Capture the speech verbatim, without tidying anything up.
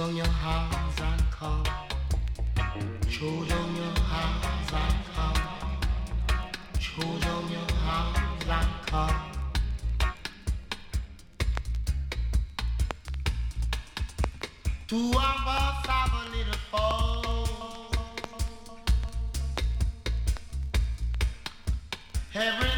down your hands and come. Throw down your hands and come. Throw down your hands and come. Two of us have a little fall. Every